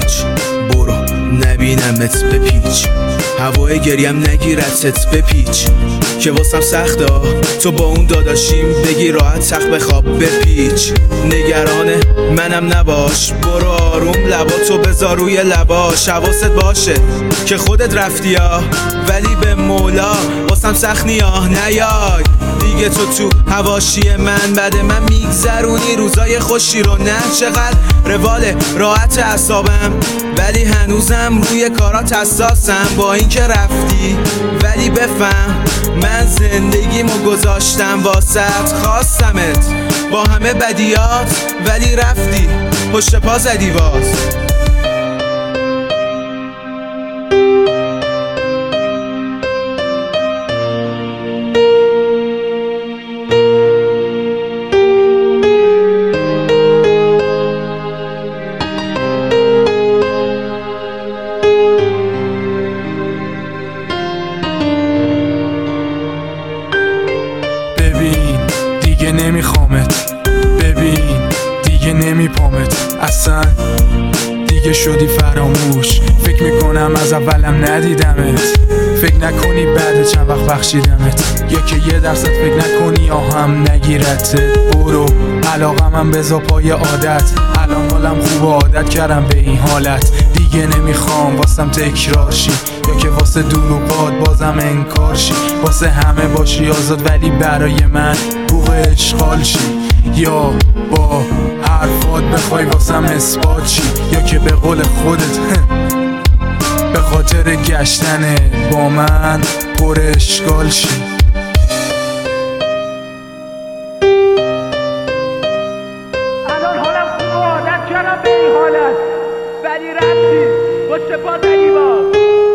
هیچ. برو نبینمت بپیچ، هوای گریم نگیرتت بپیچ که واسم سخته تو با اون داداشیم بگی راحت سخت بخواب بپیچ. نگران منم نباش، برو آروم لباتو بذار روی لباش. حواست باشه که خودت رفتی ولی به مولا واسم سخت نیای دیگه. تو حواشی من بعد من میگذرونی روزای خوشی رو. نه چقدر رواله راحت اعصابم ولی هنوزم روی کارات حساسم. با این که رفتی ولی بفهم من زندگیمو گذاشتم واسط. خواستمت با همه بدیات ولی رفتی پشت پا زدی باز. ببین دیگه نمیخوامت، ببین دیگه نمیپامت، اصلا دیگه شدی فراموش. فکر میکنم از اولم ندیدمت، فکر نکنی بعد چند وقت بخشیدمت، یا که 1% فکر نکنی یا هم نگیرتت. برو علاقمم بذار پای عادت، الان حالم خوب و عادت کردم به این حالت. دیگه نمیخوام واسم تکرار شی، یا که واسه دروغات بازم انکار شی. واسه همه باشی آزاد ولی برای من بوق اشغال شی، یا با حرفات بخوای واسم اثبات شی، یا که به قول خودت به خاطر گشتن با من پر اشغال شی. الان حالم خوب و عادت کردم به این حالت ولی رفتی پشت پا زدی باز.